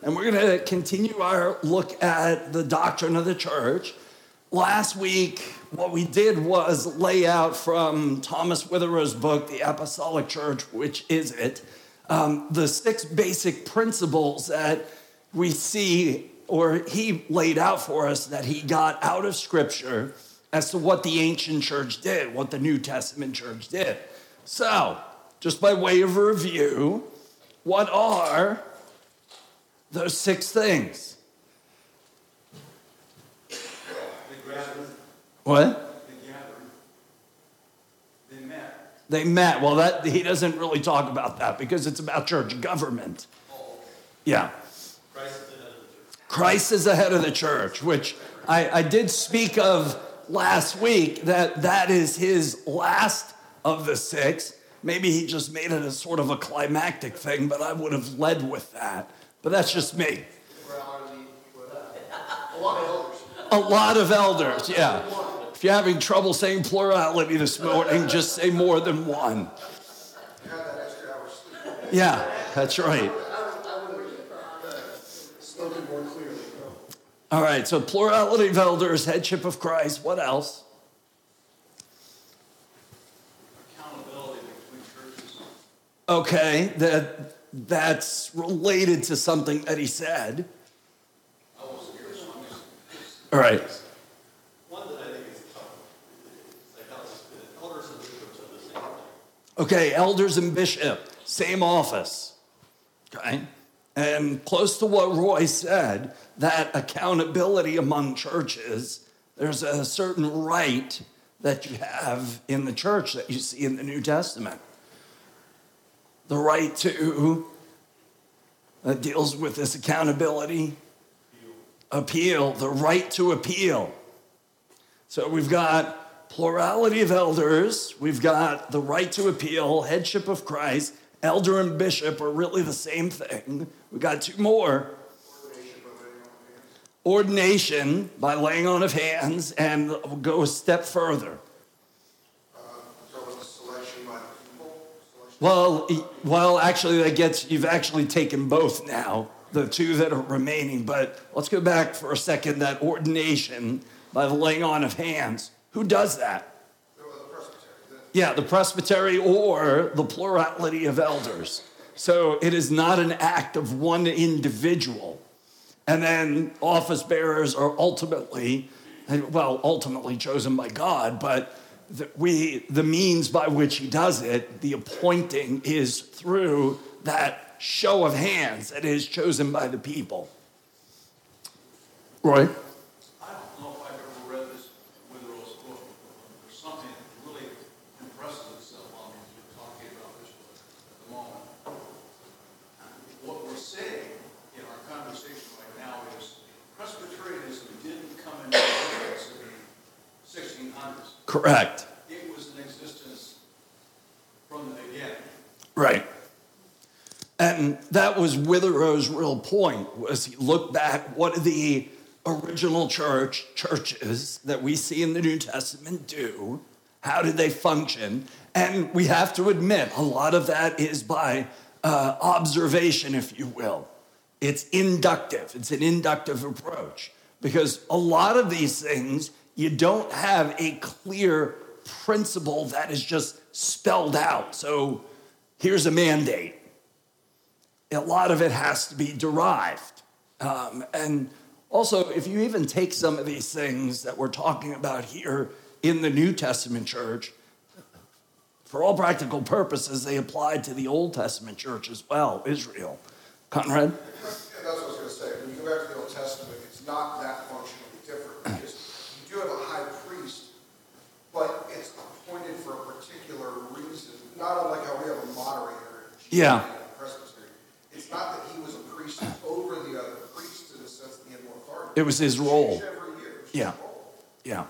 and we're going to continue our look at the doctrine of the church. Last week, what we did was lay out from Thomas Witherow's book, The Apostolic Church, Which Is It?, the 6 basic principles that we see, or he laid out for us, that he got out of Scripture as to what the ancient church did, what the New Testament church did. So, just by way of review, what are those 6 things? The gathering. What? The gathering. They met. They met. Well, that he doesn't really talk about that because it's about church government. Oh, okay. Yeah. Christ is the head of the church. Christ is the head of the church, which I did speak of last week, that is his last of the 6. Maybe he just made it a sort of a climactic thing, but I would have led with that. But that's just me. A lot of elders, yeah. If you're having trouble saying plurality this morning, just say more than one. Yeah, that's right. All right, so plurality of elders, headship of Christ. What else? Accountability between churches. Okay, that's related to something that he said. I wasn't here, so I'm just... All right. One that I think is tough. It's like how elders and bishops are the same thing. Okay, elders and bishop, same office. Okay? And close to what Roy said, that accountability among churches, there's a certain right that you have in the church that you see in the New Testament. The right to, that deals with this accountability, appeal, the right to appeal. So we've got plurality of elders, we've got the right to appeal, headship of Christ, elder and bishop are really the same thing. We got 2 more. Ordination by laying on of hands, and we'll go a step further. Selection by the people. Well, actually, you've actually taken both now, the 2 that are remaining. But let's go back for a second. That ordination by the laying on of hands. Who does that? The presbytery. Yeah, the presbytery or the plurality of elders. So it is not an act of one individual. And then office bearers are ultimately chosen by God, but the means by which he does it, the appointing, is through that show of hands that is chosen by the people. Roy? I don't know if I've ever read this Witherow's book. There's something that really impresses itself on me as you're talking about this at the moment. What we're saying in our conversation right now is Presbyterianism didn't come into existence in the 1600s. Correct. It was in existence from the beginning. Right. And that was Witherow's real point, was he looked back, what did the original churches that we see in the New Testament do? How did they function? And we have to admit, a lot of that is by observation, if you will. It's inductive. It's an inductive approach. Because a lot of these things, you don't have a clear principle that is just spelled out. So here's a mandate. A lot of it has to be derived. And also, if you even take some of these things that we're talking about here in the New Testament church, for all practical purposes, they applied to the Old Testament church as well, Israel. Conrad? Yeah, that's what I was going to say. When you go back to the Old Testament, it's not that functionally different because you do have a high priest, but it's appointed for a particular reason. Not unlike how we have a moderator. Yeah. Presbytery. It's not that he was a priest over the other priests in the sense that he had more authority. It was his role. Every year. It was Yeah. his role. Yeah.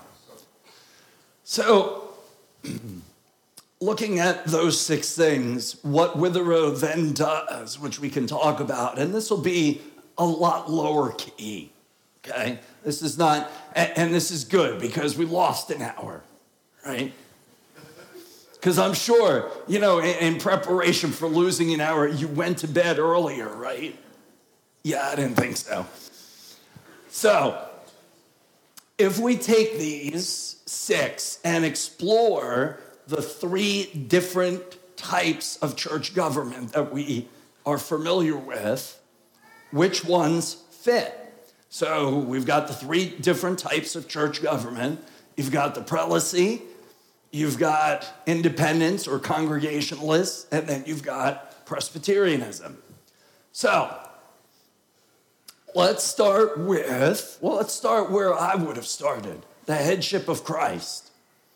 So, looking at those 6 things, what Witherow then does, which we can talk about, and this will be a lot lower key, okay? This is not, and this is good because we lost an hour, right? Because I'm sure, in preparation for losing an hour, you went to bed earlier, right? Yeah, I didn't think so. So, if we take these 6 and explore the 3 different types of church government that we are familiar with, which ones fit? So we've got the 3 different types of church government. You've got the prelacy, you've got independents or congregationalists, and then you've got Presbyterianism. So let's start where I would have started, the headship of Christ.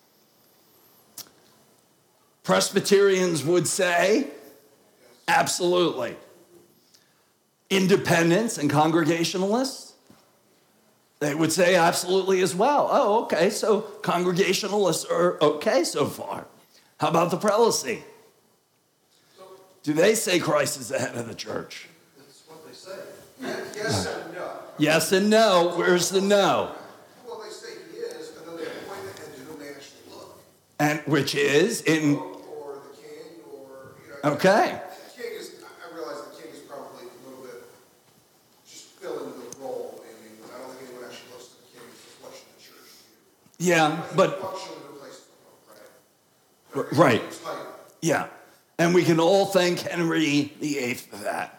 Presbyterians would say, absolutely. Independents and Congregationalists, they would say absolutely as well. Oh, okay, so Congregationalists are okay so far. How about the prelacy? Do they say Christ is the head of the church? That's what they say. Yes and no. Yes and no. Where's the no? Well, they say he is, and then they point ahead to whom they actually look. And which is in... Or the king, or, you know. Okay. The king is, I realize the king is probably a little bit just filling the role in England. I don't think anyone actually looks at the king as much in the church. Yeah, but... Functionally replaces the pope, right? Right. It's tight. Yeah. And we can all thank Henry VIII for that.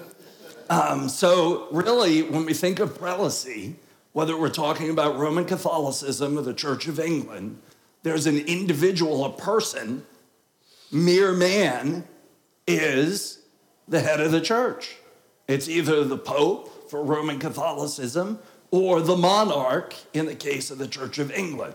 So really, when we think of prelacy, whether we're talking about Roman Catholicism or the Church of England, there's an individual, a person, mere man, is the head of the church. It's either the Pope for Roman Catholicism or the monarch in the case of the Church of England.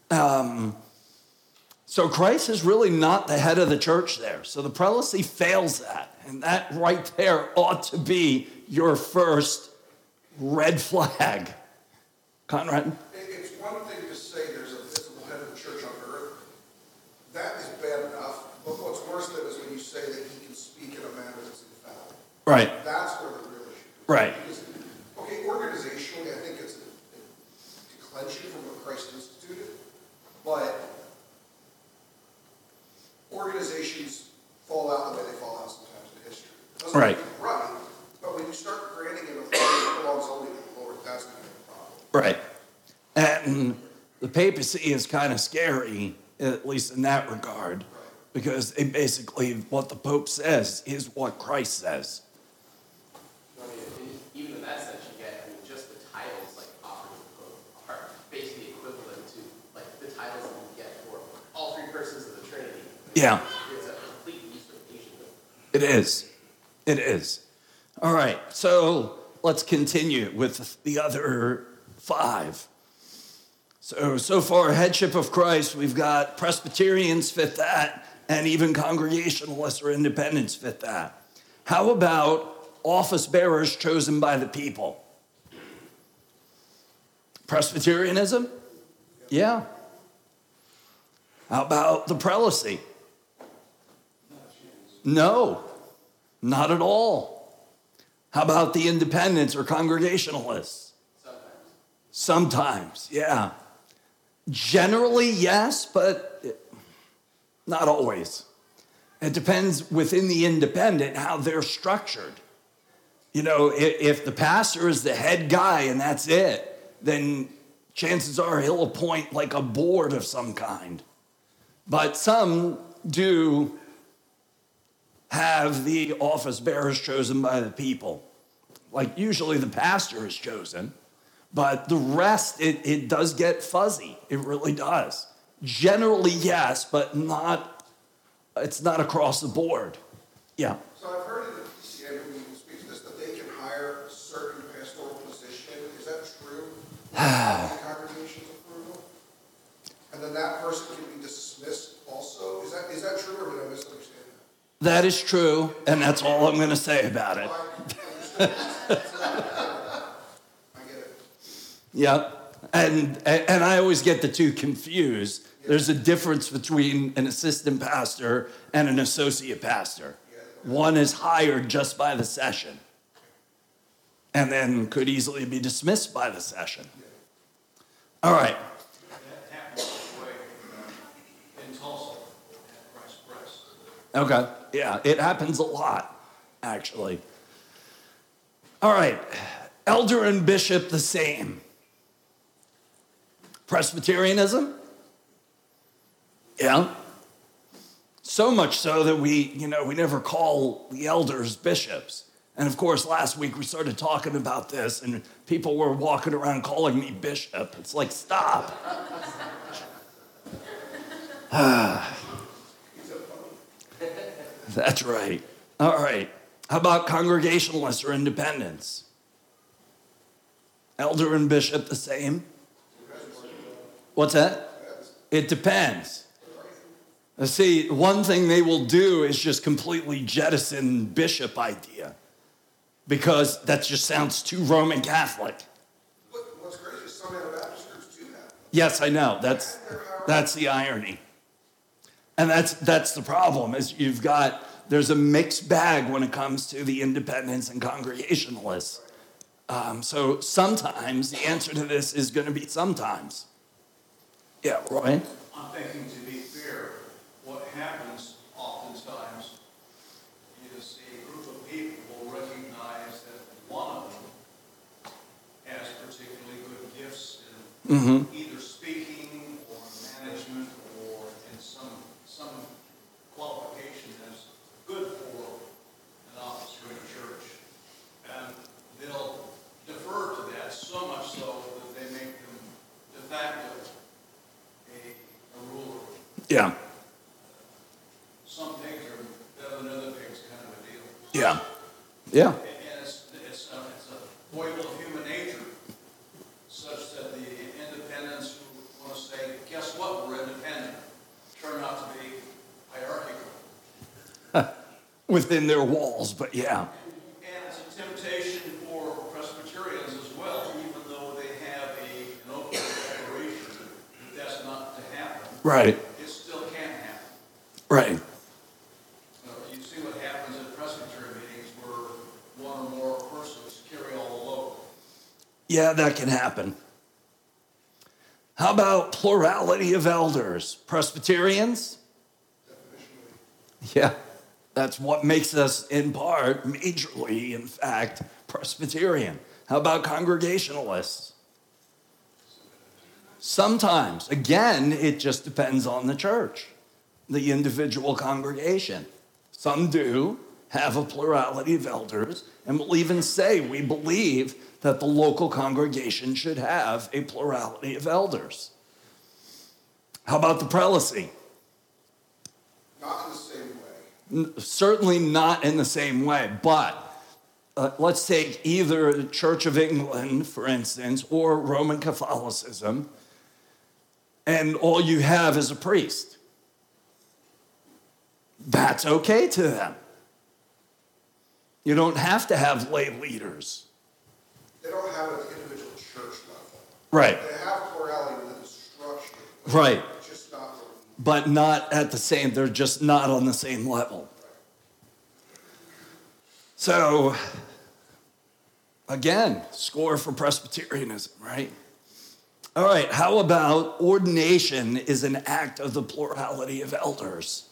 So Christ is really not the head of the church there. So the prelacy fails that. And that right there ought to be your first red flag. Conrad? It's one thing to say there's a visible head of the church on earth. That is bad enough. But what's worse than is when you say that he can speak in a manner that's infallible. Right. That's where the real issue is. Right. Because, okay, organizationally, I think it's a declension from what Christ instituted. But organizations fall out the way they fall out sometimes in history. It doesn't Right. make it right, but when you start granting it authority that belongs only to the Lord, that's going to be a problem. Right. And the papacy is kind of scary, at least in that regard, because they basically, what the Pope says is what Christ says. I mean, even in that sense, you get, I mean, just the titles like offered to the Pope are basically equivalent to like the titles that you get for all 3 persons of the Trinity. Yeah. It's a complete usurpation. It is. It is. All right, so let's continue with the other 5. So far, headship of Christ, we've got Presbyterians fit that, and even Congregationalists or Independents fit that. How about office bearers chosen by the people? Presbyterianism? Yeah. How about the prelacy? No, not at all. How about the independents or Congregationalists? Sometimes, yeah. Generally, yes, but not always. It depends within the independent how they're structured. You know, if the pastor is the head guy and that's it, then chances are he'll appoint like a board of some kind. But some do have the office bearers chosen by the people. Like usually the pastor is chosen, but the rest, it does get fuzzy. It really does. Generally, yes, but it's not across the board. Yeah. So I've heard in the PCA when people speak to this that they can hire a certain pastoral position. Is that true? The congregation's approval? And then that person can be dismissed also? Is that true or did I misunderstand that? That is true, and that's all I'm going to say about it. I get it. Yeah, and I always get the two confused. There's a difference between an assistant pastor and an associate pastor. One is hired just by the session and then could easily be dismissed by the session. All right. That happened this way in Tulsa at Christ Press. Okay. Yeah, it happens a lot, actually. All right, elder and bishop the same. Presbyterianism? Yeah. So much so that we never call the elders bishops. And of course, last week we started talking about this and people were walking around calling me bishop. It's like, stop. That's right. All right. How about congregationalists or independents? Elder and bishop the same? What's that? It depends. See, one thing they will do is just completely jettison bishop idea because that just sounds too Roman Catholic. What's crazy is some Anabaptist groups do that. Yes, I know. That's the irony. And that's the problem is there's a mixed bag when it comes to the independents and congregationalists. So sometimes the answer to this is going to be sometimes. Yeah, Roy? I'm thinking, to be fair, what happens oftentimes is a group of people will recognize that one of them has particularly good gifts in either speaking or management or in some qualification that's good for an officer in a church. And they'll defer to that so much so that they make them de facto a ruler. Yeah. Some pigs are better than other pigs, kind of a deal. Yeah. Yeah. And it's a foible of human nature, such that the independents who want to say, guess what, we're independent, turn out to be hierarchical. Within their walls, but yeah. And it's a temptation for Presbyterians as well, even though they have an open declaration that that's not to happen. Right. It still can happen. Right. You see what happens at Presbyterian meetings where one or more persons carry all the load. Yeah, that can happen. How about plurality of elders? Presbyterians? Yeah. That's what makes us, in part, majorly, in fact, Presbyterian. How about congregationalists? Sometimes. Again, it just depends on the church, the individual congregation. Some do have a plurality of elders and will even say we believe that the local congregation should have a plurality of elders. How about the prelacy? Not in the same way. Certainly not in the same way, but let's take either Church of England, for instance, or Roman Catholicism, and all you have is a priest. That's okay to them. You don't have to have lay leaders. They don't have it at the individual church level. Right. They have plurality within the structure. Right. Just not where But not at the same, they're just not on the same level. So, again, score for Presbyterianism, right? All right, how about ordination is an act of the plurality of elders?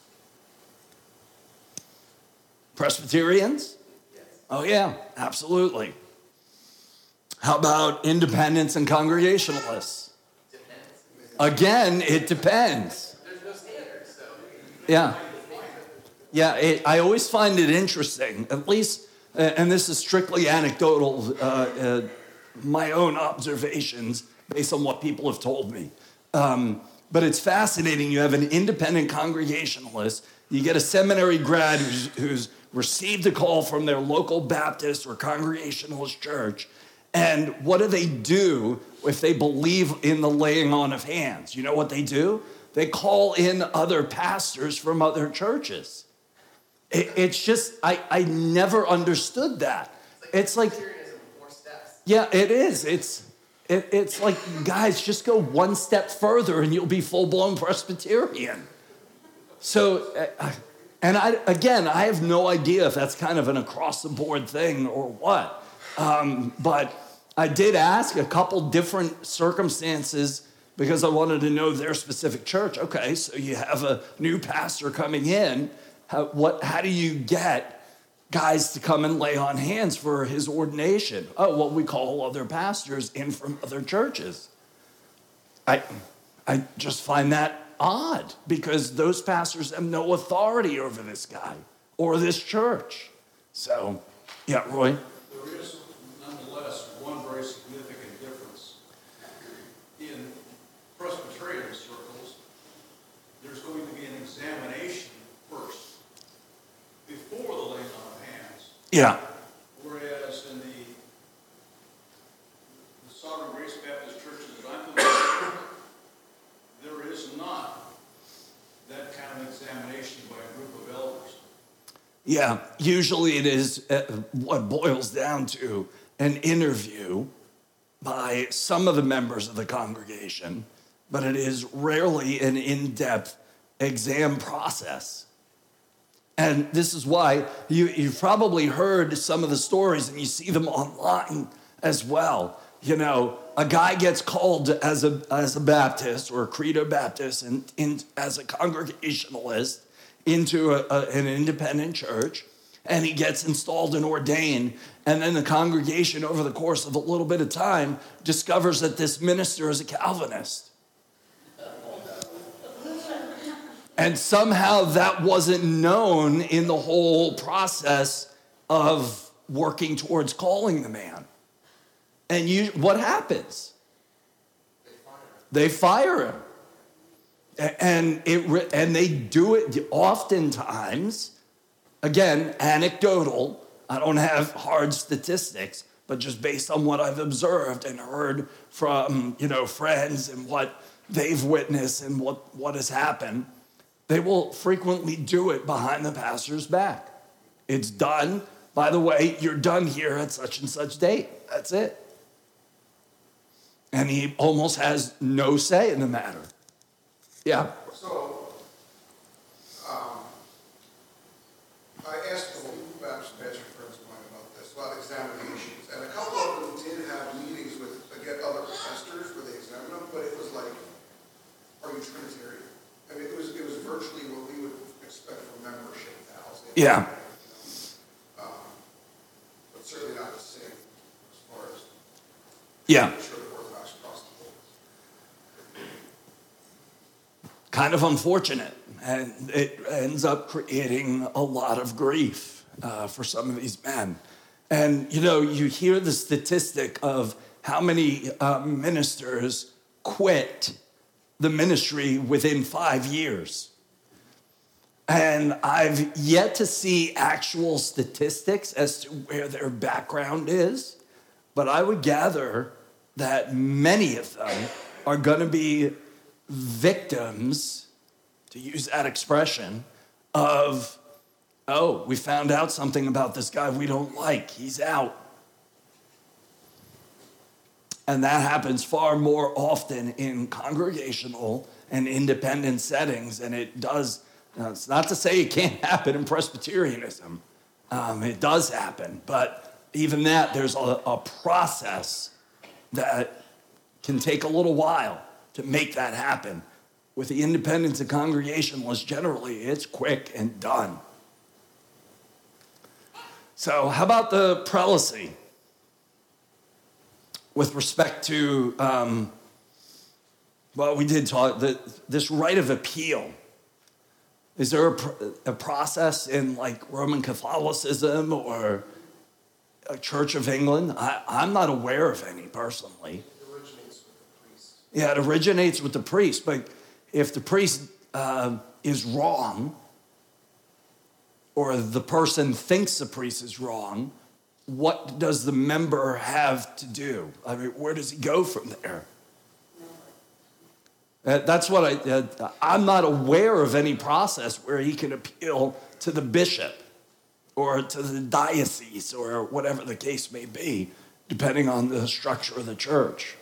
Presbyterians? Yes. Oh, yeah, absolutely. How about independents and congregationalists? Depends. Again, it depends. There's no standards, so. Yeah. Yeah, I always find it interesting, at least, and this is strictly anecdotal, my own observations based on what people have told me. But it's fascinating. You have an independent congregationalist. You get a seminary grad who's received a call from their local Baptist or Congregationalist church. And what do they do if they believe in the laying on of hands? You know what they do? They call in other pastors from other churches. It's just, I never understood that. It's like, Presbyterianism with more steps. yeah, it is. It's like, guys, just go one step further and you'll be full-blown Presbyterian. So, and I have no idea if that's kind of an across-the-board thing or what. But I did ask a couple different circumstances because I wanted to know their specific church. Okay, so you have a new pastor coming in. How do you get guys to come and lay on hands for his ordination. Oh, what we call other pastors in from other churches. I just find that odd because those pastors have no authority over this guy or this church. So, yeah, Roy? There is nonetheless one very significant difference. In Presbyterian circles, there's going to be an examination first before the laying on of hands. Yeah. Whereas in the Sovereign Grace Baptist churches that I'm familiar with, there is not that kind of examination by a group of elders. Yeah, usually it is what boils down to an interview by some of the members of the congregation, but it is rarely an in-depth exam process. And this is why you've probably heard some of the stories and you see them online as well. You know, a guy gets called as a Baptist or a Credo Baptist and as a Congregationalist into an independent church, and he gets installed and ordained, and then the congregation over the course of a little bit of time discovers that this minister is a Calvinist. And somehow that wasn't known in the whole process of working towards calling the man. And what happens? They fire him. And they do it oftentimes, again, anecdotal. I don't have hard statistics, but just based on what I've observed and heard from, friends and what they've witnessed and what has happened, they will frequently do it behind the pastor's back. It's done. By the way, you're done here at such and such date. That's it. And he almost has no say in the matter. Yeah. So, I asked a couple of Baptist pastor friends of mine about this, about examinations, and a couple of them did have meetings with, again, other pastors where they examined them, but it was like, are you Trinitarian? I mean, it was virtually what we would expect from membership vows. Yeah. But certainly not the same as far as Yeah. sure the Orthodox across the board. Kind of unfortunate. And it ends up creating a lot of grief for some of these men. And, you hear the statistic of how many ministers quit the ministry within 5 years. And I've yet to see actual statistics as to where their background is, but I would gather that many of them are going to be victims, to use that expression, of, oh, we found out something about this guy we don't like. He's out. And that happens far more often in congregational and independent settings than it does. It's not to say it can't happen in Presbyterianism. It does happen. But even that, there's a process that can take a little while to make that happen. With the independents and congregationalists, generally, it's quick and done. So how about the prelacy? With respect to, we did talk, this right of appeal. Is there a process in like Roman Catholicism or a Church of England? I'm not aware of any personally. It originates with the priest. Yeah, it originates with the priest, but if the priest is wrong, or the person thinks the priest is wrong, what does the member have to do? I mean, where does he go from there? That's what I'm not aware of any process where he can appeal to the bishop or to the diocese or whatever the case may be, depending on the structure of the church.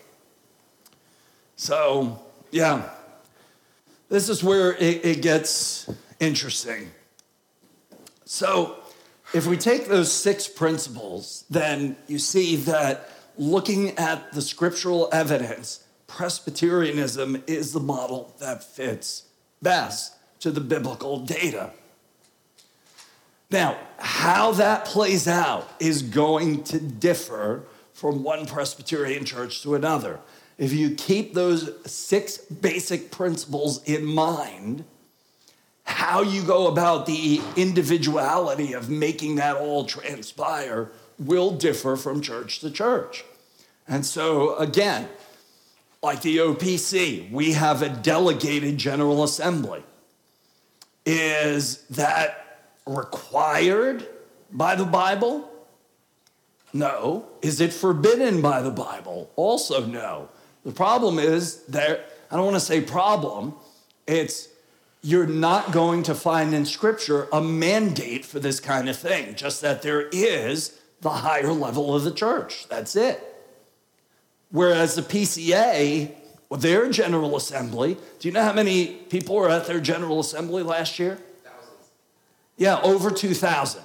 So, yeah, this is where it gets interesting. So, if we take those 6 principles, then you see that looking at the scriptural evidence, Presbyterianism is the model that fits best to the biblical data. Now, how that plays out is going to differ from one Presbyterian church to another. If you keep those 6 basic principles in mind, how you go about the individuality of making that all transpire will differ from church to church. And so, again, like the OPC, we have a delegated General Assembly. Is that required by the Bible? No. Is it forbidden by the Bible? Also no. The problem is there, I don't want to say problem, it's you're not going to find in Scripture a mandate for this kind of thing, just that there is the higher level of the church. That's it. Whereas the PCA, their General Assembly, do you know how many people were at their General Assembly last year? Thousands. Yeah, over 2,000.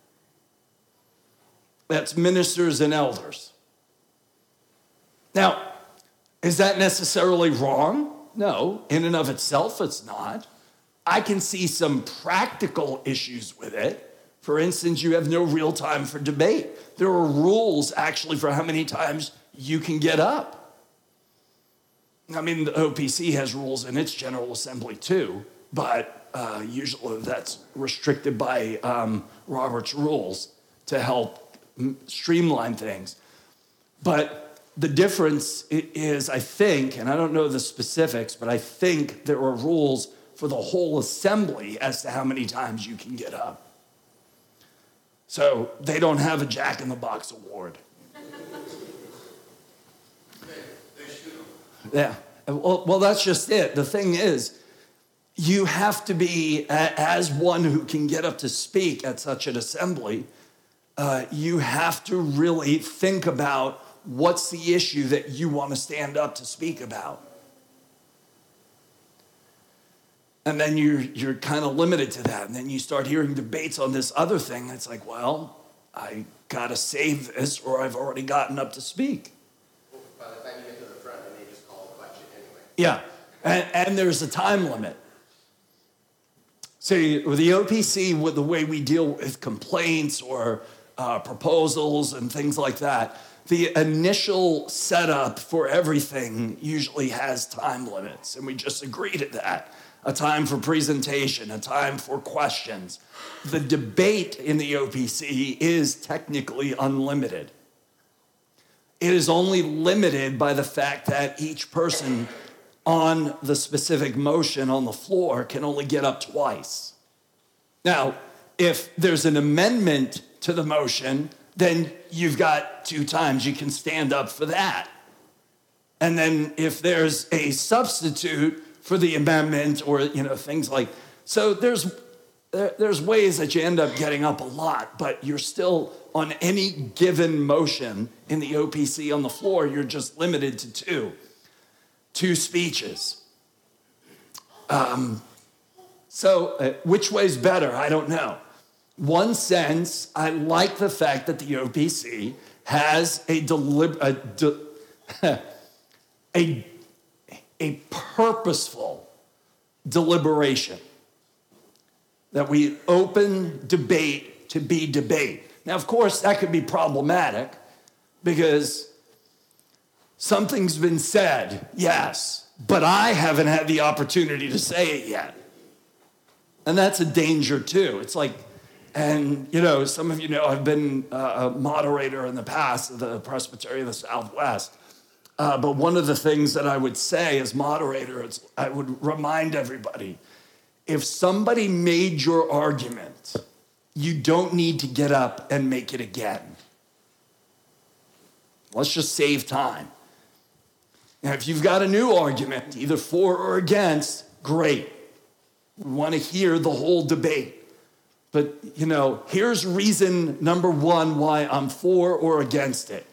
That's ministers and elders. Now, is that necessarily wrong? No, in and of itself, it's not. I can see some practical issues with it. For instance, you have no real time for debate. There are rules actually for how many times you can get up. I mean, the OPC has rules in its General Assembly too, but usually that's restricted by Robert's rules to help streamline things. But the difference is, I think, and I don't know the specifics, but I think there are rules for the whole assembly as to how many times you can get up. So they don't have a Jack in the Box award. They should. Yeah. Well, that's just it. The thing is, you have to be, as one who can get up to speak at such an assembly, you have to really think about what's the issue that you want to stand up to speak about. And then you're kind of limited to that. And then you start hearing debates on this other thing. It's like, well, I got to save this or I've already gotten up to speak. Well, by the time you get to the front, they may just call a question anyway. Yeah, and there's a time limit. See, with the OPC, with the way we deal with complaints or proposals and things like that, the initial setup for everything usually has time limits, and we just agree to that. A time for presentation, a time for questions. The debate in the OPC is technically unlimited. It is only limited by the fact that each person on the specific motion on the floor can only get up twice. Now, if there's an amendment to the motion, then you've got 2 times you can stand up for that. And then if there's a substitute for the amendment or, things like, so there's ways that you end up getting up a lot, but you're still on any given motion in the OPC on the floor, you're just limited to 2 speeches. So which way's better? I don't know. One sense, I like the fact that the OPC has a purposeful deliberation, that we open debate to be debate. Now, of course, that could be problematic because something's been said, yes, but I haven't had the opportunity to say it yet. And that's a danger too. It's like, and some of you know I've been a moderator in the past of the Presbytery of the Southwest. But one of the things that I would say as moderator, I would remind everybody, if somebody made your argument, you don't need to get up and make it again. Let's just save time. Now, if you've got a new argument, either for or against, great. We want to hear the whole debate. But, here's reason number 1 why I'm for or against it.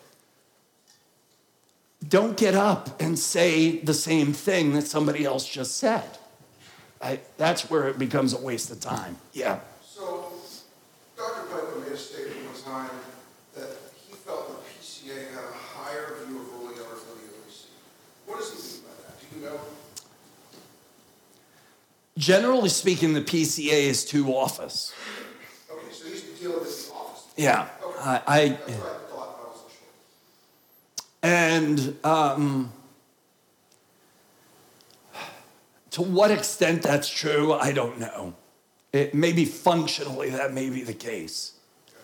Don't get up and say the same thing that somebody else just said. That's where it becomes a waste of time. Yeah. So, Dr. Piper made a statement one time that he felt the PCA had a higher view of ruling honors than the OPC. What does he mean by that? Do you know? Generally speaking, the PCA is 2 office. Okay, so he's Yeah, Okay. That's what I thought, but I wasn't sure. and to what extent that's true, I don't know. It maybe functionally that may be the case.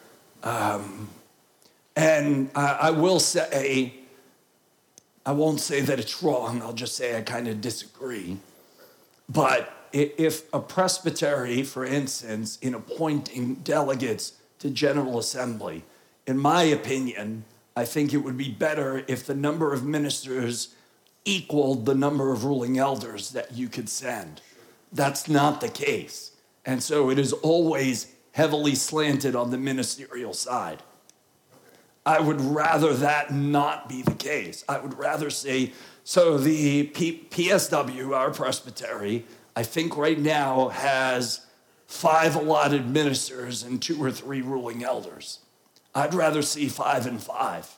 And I will say, I won't say that it's wrong, I'll just say I kind of disagree. But if a presbytery, for instance, in appointing delegates to General Assembly, in my opinion, I think it would be better if the number of ministers equaled the number of ruling elders that you could send. That's not the case. And so it is always heavily slanted on the ministerial side. I would rather that not be the case. I would rather say, so the PSW, our presbytery, I think right now has 5 allotted ministers and 2 or 3 ruling elders. I'd rather see 5 and 5.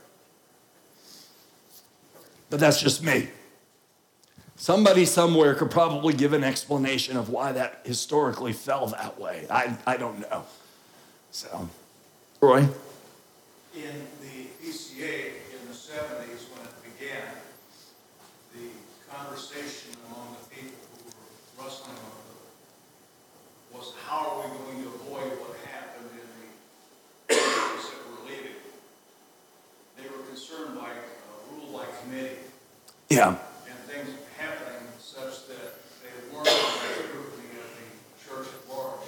But that's just me. Somebody somewhere could probably give an explanation of why that historically fell that way. I don't know. So, Roy? In the PCA in the 70s, when it began, the conversation among the people who were wrestling with it was, how are we going to avoid what happened in the churches that were leaving? They were concerned by rule by committee. Yeah. And things happening such that they weren't scrutiny of the church at large.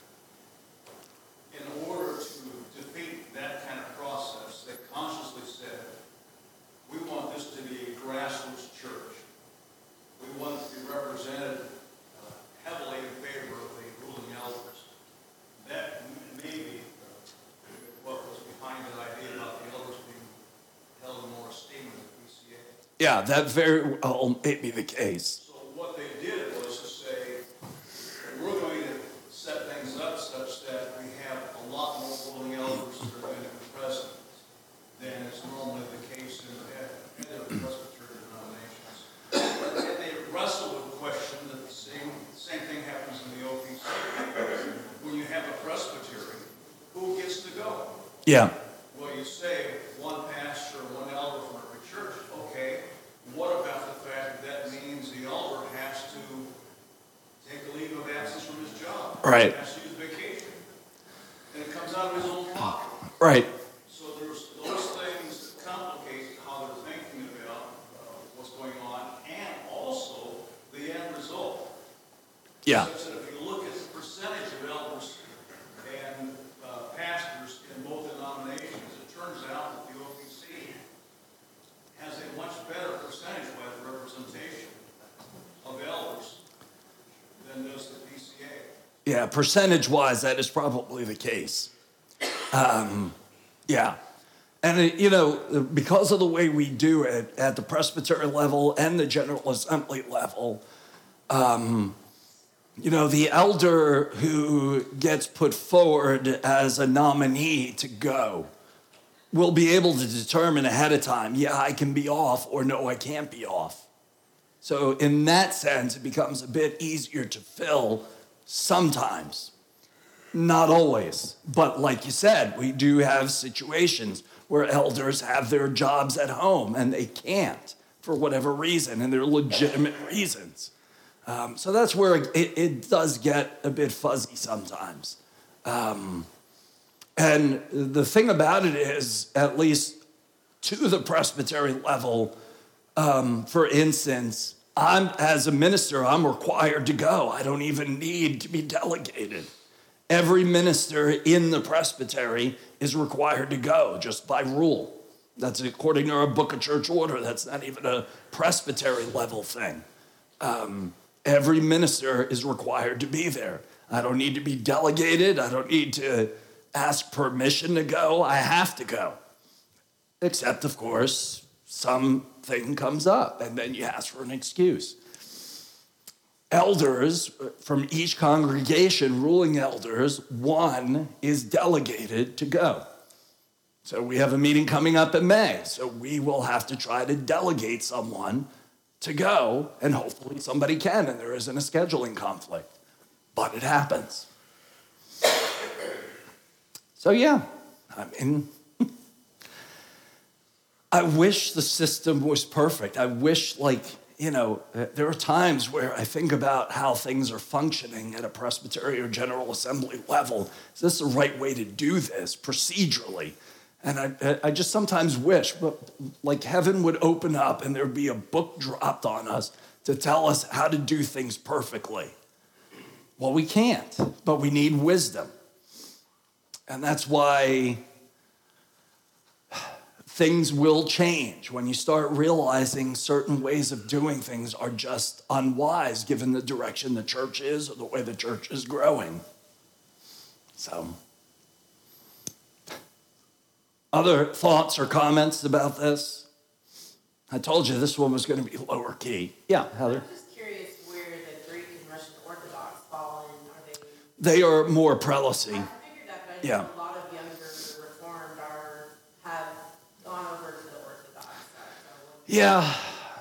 In order to defeat that kind of process, they consciously said, we want this to be a grassroots church. We want it to be represented heavily in favor of the ruling elders. That may be what was behind the idea about the elders being held in more esteem in the PCA. Yeah, that very well may be the case. So what they did was to say, we're going to set things up such that we have a lot more ruling elders that are going to be present than is normally the case in the Presbyterian denominations. And they wrestle with the question that the same thing happens in the OPC. When you have a presbytery, who gets to go? Yeah. Well, you say one pastor, one elder from every church. Okay, what about the fact that means the elder has to take a leave of absence from his job? Right. He has to use vacation. And it comes out of his own pocket. Right. So there's those things that complicate how they're thinking about what's going on, and also the end result. Yeah. Such that if you look at the percentage of elders and pastors in both denominations, it turns out that the OPC has a much better percentage-wise representation of elders than does the PCA. Yeah, percentage-wise, that is probably the case. Yeah. And, because of the way we do it at the presbytery level and the General Assembly level, the elder who gets put forward as a nominee to go will be able to determine ahead of time, yeah, I can be off, or no, I can't be off. So in that sense, it becomes a bit easier to fill sometimes. Not always. But like you said, we do have situations where elders have their jobs at home and they can't for whatever reason, and they're legitimate reasons. So that's where it does get a bit fuzzy sometimes. And the thing about it is, at least to the presbytery level, for instance, as a minister, I'm required to go. I don't even need to be delegated. Every minister in the presbytery is required to go, just by rule. That's according to our Book of Church Order. That's not even a presbytery level thing. Every minister is required to be there. I don't need to be delegated. I don't need to ask permission to go. I have to go. Except, of course, something comes up, and then you ask for an excuse. Elders from each congregation, ruling elders, one is delegated to go. So we have a meeting coming up in May, so we will have to try to delegate someone to go, and hopefully somebody can, and there isn't a scheduling conflict. But it happens. So yeah, I mean, I wish the system was perfect. I wish, there are times where I think about how things are functioning at a Presbyterian or General Assembly level. Is this the right way to do this procedurally? And I just sometimes wish, but heaven would open up and there'd be a book dropped on us to tell us how to do things perfectly. Well, we can't, but we need wisdom. And that's why things will change when you start realizing certain ways of doing things are just unwise given the direction the church is or the way the church is growing. So, other thoughts or comments about this? I told you this one was going to be lower key. Yeah, Heather? I'm just curious where the Greek and Russian Orthodox fall in. Are They are more prelacy. I figured that, but I Yeah. know a lot of younger Reformed have gone over to the Orthodox side. Yeah,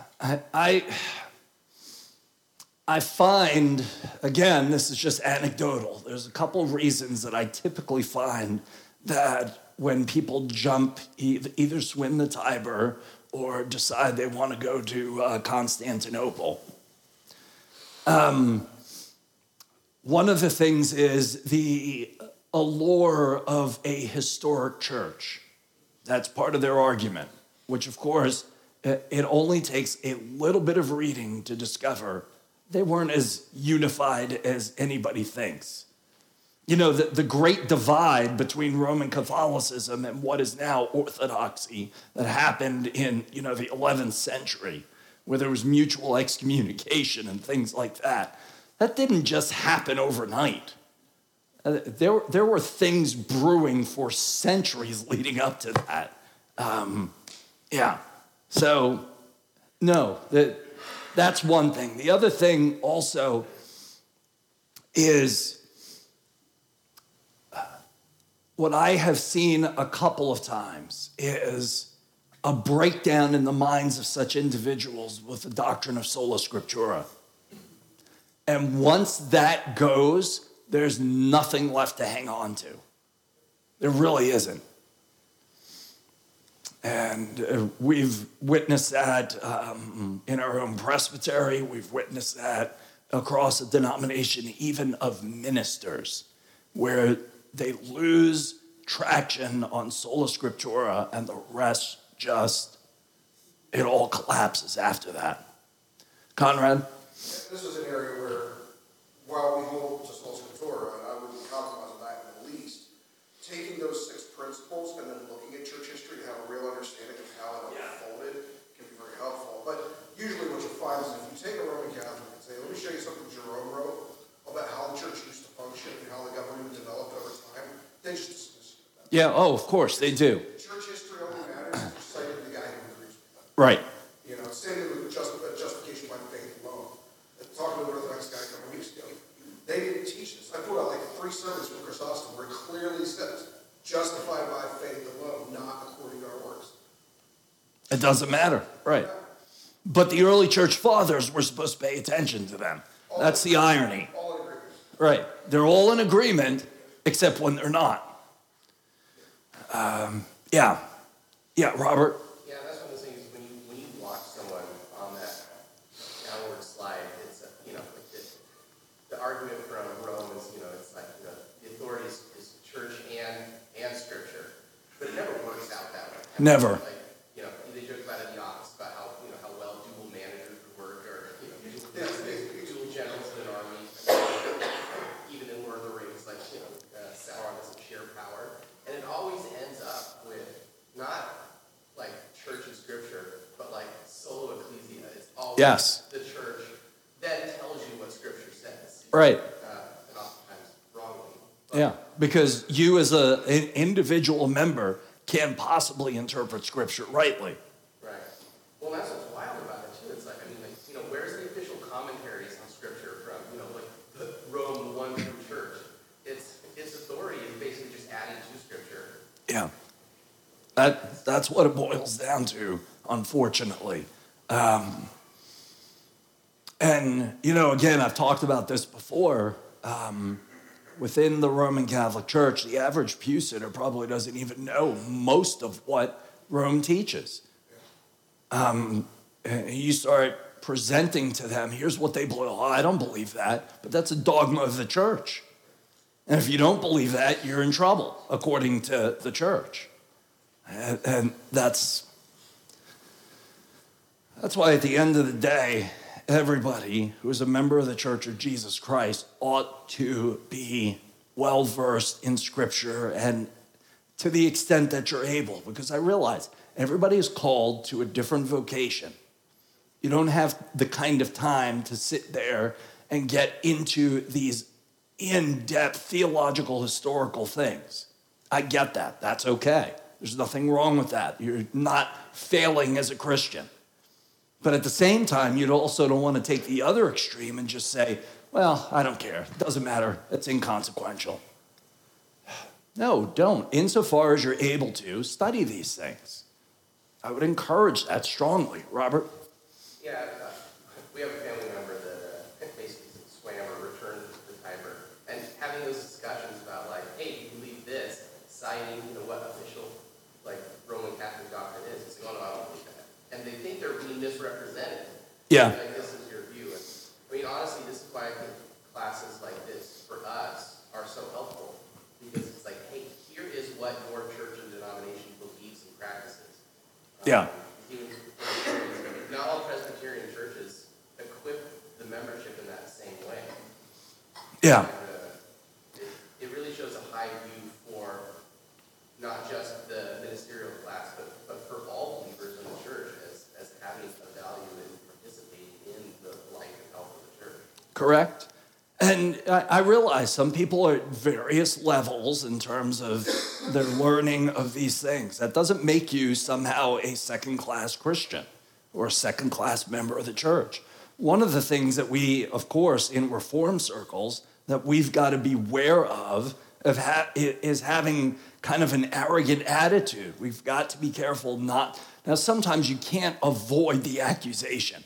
I find, again, this is just anecdotal. There's a couple reasons that I typically find that when people jump, either swim the Tiber or decide they want to go to Constantinople. One of the things is the allure of a historic church. That's part of their argument, which of course, it only takes a little bit of reading to discover they weren't as unified as anybody thinks. You know, the great divide between Roman Catholicism and what is now Orthodoxy that happened in, the 11th century, where there was mutual excommunication and things like that. That didn't just happen overnight. There were things brewing for centuries leading up to that. So, no, that's one thing. The other thing also is what I have seen a couple of times is a breakdown in the minds of such individuals with the doctrine of sola scriptura. And once that goes, there's nothing left to hang on to. There really isn't. And we've witnessed that in our own presbytery. We've witnessed that across a denomination, even of ministers, where they lose traction on sola scriptura and the rest it all collapses after that. Conrad? This is an area where, while we hold to sola scriptura, and I wouldn't compromise on that in the least, taking those 6 principles and then looking at church history to have a real understanding of how it unfolded can be very helpful. But usually what you find is if you take a Roman Catholic and say, let me show you something Jerome wrote about how the church used to function and how the government developed over time, they just dismiss you. Yeah, of course, they do. Church history only matters if you're citing the guy who agrees with that. Right. Same thing with justification by faith alone. Talking to an Orthodox guy a couple of weeks ago, they didn't teach this. I put out 3 sermons from Chrysostom where it clearly says, justified by faith alone, not according to our works. It doesn't matter, right. But the early church fathers were supposed to pay attention to them. That's the irony. All in agreement. Right. They're all in agreement, except when they're not. Yeah, Robert? Yeah, that's one of those things, when you watch someone on that downward slide, it's, the argument from Rome is, it's the authority is church and scripture, but it never works out that way. Never. They joke about it in the office, about how well dual managers would work, or, dual generals in an army, even in Lord of the Rings, Sauron doesn't share power, and it always ends up with not church and scripture, but solo ecclesia. It's always the church that tells you what scripture says. Right. And oftentimes wrongly. Yeah, because you as an individual member can't possibly interpret scripture rightly. Right. Well, that's what's wild about it, too. It's where's the official commentaries on scripture from, the Rome one true church? Its authority is basically just adding to scripture. Yeah. That's what it boils down to, unfortunately. And, again, I've talked about this before. within the Roman Catholic Church, the average pew sitter probably doesn't even know most of what Rome teaches. You start presenting to them, here's what they believe. Oh, I don't believe that, but that's a dogma of the church. And if you don't believe that, you're in trouble, according to the church. And that's why at the end of the day, everybody who is a member of the Church of Jesus Christ ought to be well-versed in Scripture, and to the extent that you're able, because I realize everybody is called to a different vocation. You don't have the kind of time to sit there and get into these in-depth theological, historical things. I get that. That's okay. There's nothing wrong with that. You're not failing as a Christian. But at the same time, you also don't want to take the other extreme and just say, well, I don't care. It doesn't matter. It's inconsequential. No, don't. Insofar as you're able to, study these things. I would encourage that strongly. Robert? Yeah, we have a family member that basically swam or returned to Tiber. And having those discussions about, like, hey, you believe this, citing, what official, Roman Catholic doctrine is. It's going, no, I don't believe that. And they think they're being misrepresented. Yeah. Like, this is your view. And, honestly, this is why I think classes like this, for us, are so helpful. Because it's like, hey, here is what your church and denomination believes and practices. Yeah. Not all Presbyterian churches equip the membership in that same way. Yeah. And, it really shows a high view for not just the ministerial class, but for all believers in the church as having a value in participating in the life and health of the church. Correct. And I realize some people are at various levels in terms of their learning of these things. That doesn't make you somehow a second-class Christian or a second-class member of the church. One of the things that we, of course, in Reform circles, that we've got to be aware of is having kind of an arrogant attitude. We've got to be careful not. Now, sometimes you can't avoid the accusation.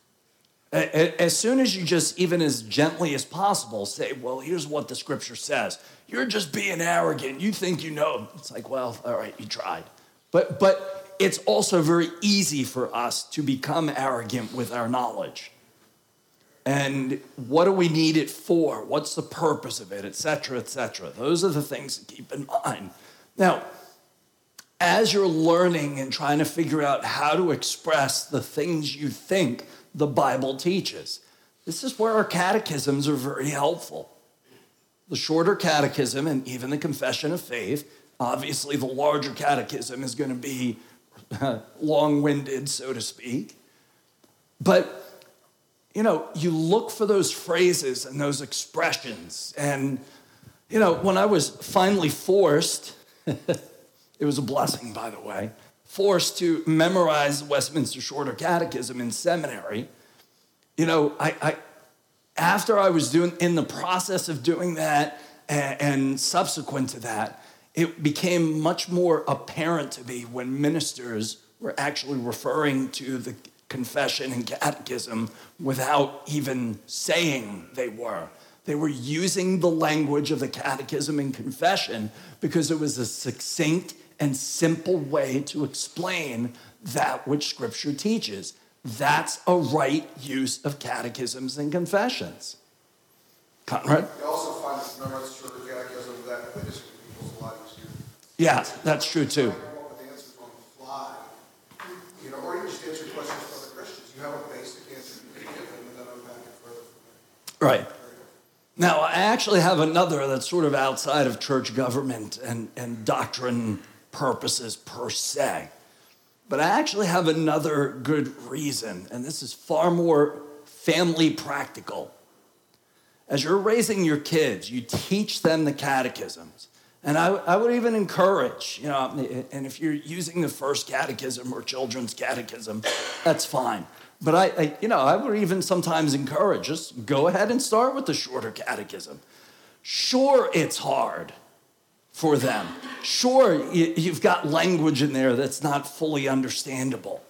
As soon as you just, even as gently as possible, say, well, here's what the Scripture says. You're just being arrogant. You think you know. It's like, well, all right, you tried. But it's also very easy for us to become arrogant with our knowledge. And what do we need it for? What's the purpose of it, et cetera, et cetera. Those are the things to keep in mind. Now, as you're learning and trying to figure out how to express the things you think the Bible teaches, this is where our catechisms are very helpful. The shorter catechism and even the Confession of Faith, obviously the larger catechism is going to be long-winded, so to speak. But, you look for those phrases and those expressions. And, when I was finally forced, it was a blessing, by the way, forced to memorize the Westminster Shorter Catechism in seminary, after I was in the process of doing that and subsequent to that, it became much more apparent to me when ministers were actually referring to the confession and catechism without even saying they were. They were using the language of the catechism and confession because it was a succinct and simple way to explain that which Scripture teaches. That's a right use of catechisms and confessions. Conrad? You also find that memorize the shorter catechism that witnessing to people is a lot easier. Yeah, that's true too. You come up with answers on the fly, or you just answer questions from other Christians. You have a basic answer you can give them and then unpack it further from there. Right. Now, I actually have another that's sort of outside of church government and doctrine purposes per se. But I actually have another good reason, and this is far more family practical. As you're raising your kids, you teach them the catechisms. And I would even encourage, and if you're using the First Catechism or Children's Catechism, that's fine. But I would even sometimes encourage, just go ahead and start with the Shorter Catechism. Sure, it's hard for them. Sure, you've got language in there that's not fully understandable.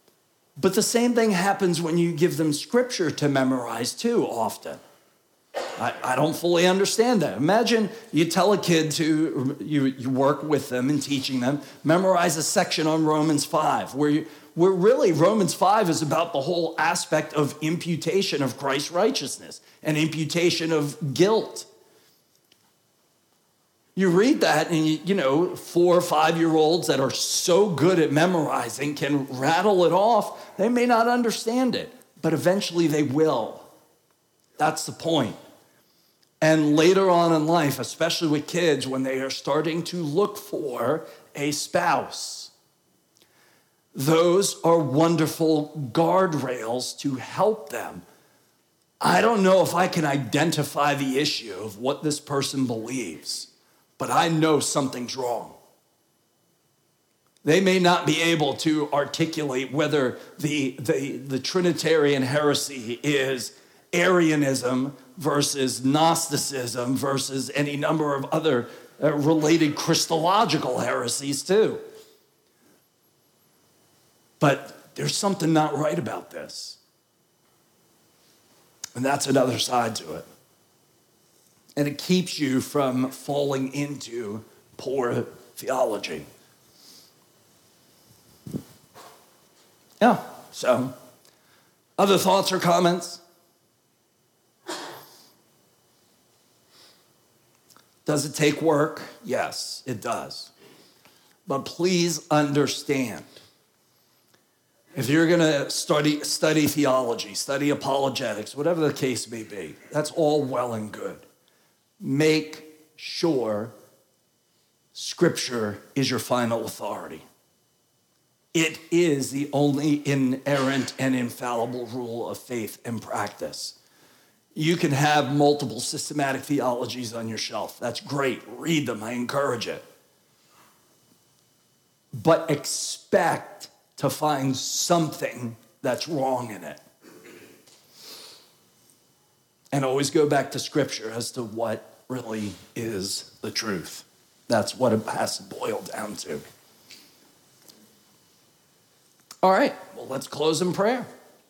But the same thing happens when you give them Scripture to memorize too often. I don't fully understand that. Imagine you tell a kid to, you work with them and teaching them, memorize a section on Romans 5, where really Romans 5 is about the whole aspect of imputation of Christ's righteousness and imputation of guilt. You read that and 4 or 5-year-olds that are so good at memorizing can rattle it off. They may not understand it, but eventually they will. That's the point. And later on in life, especially with kids, when they are starting to look for a spouse, those are wonderful guardrails to help them. I don't know if I can identify the issue of what this person believes, but I know something's wrong. They may not be able to articulate whether the Trinitarian heresy is Arianism versus Gnosticism versus any number of other related Christological heresies too. But there's something not right about this. And that's another side to it. And it keeps you from falling into poor theology. Yeah, so other thoughts or comments? Does it take work? Yes, it does. But please understand, if you're going to study theology, study apologetics, whatever the case may be, that's all well and good. Make sure Scripture is your final authority. It is the only inerrant and infallible rule of faith and practice. You can have multiple systematic theologies on your shelf. That's great. Read them. I encourage it. But expect to find something that's wrong in it. And always go back to Scripture as to what really is the truth. That's what it has to boil down to. All right, well, let's close in prayer.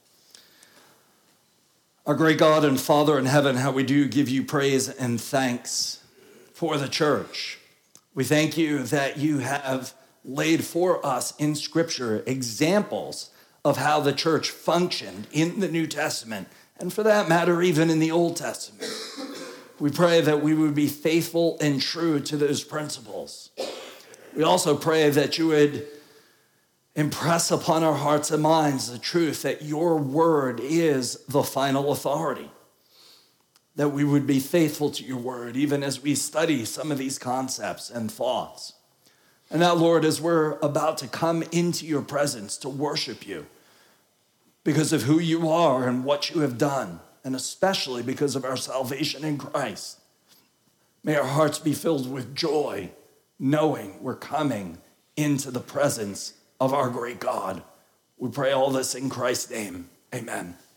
Our great God and Father in heaven, how we do give you praise and thanks for the church. We thank you that you have laid for us in Scripture examples of how the church functioned in the New Testament, and for that matter, even in the Old Testament. We pray that we would be faithful and true to those principles. We also pray that you would impress upon our hearts and minds the truth that your word is the final authority. That we would be faithful to your word, even as we study some of these concepts and thoughts. And now, Lord, as we're about to come into your presence to worship you, because of who you are and what you have done, and especially because of our salvation in Christ, may our hearts be filled with joy, knowing we're coming into the presence of our great God. We pray all this in Christ's name. Amen.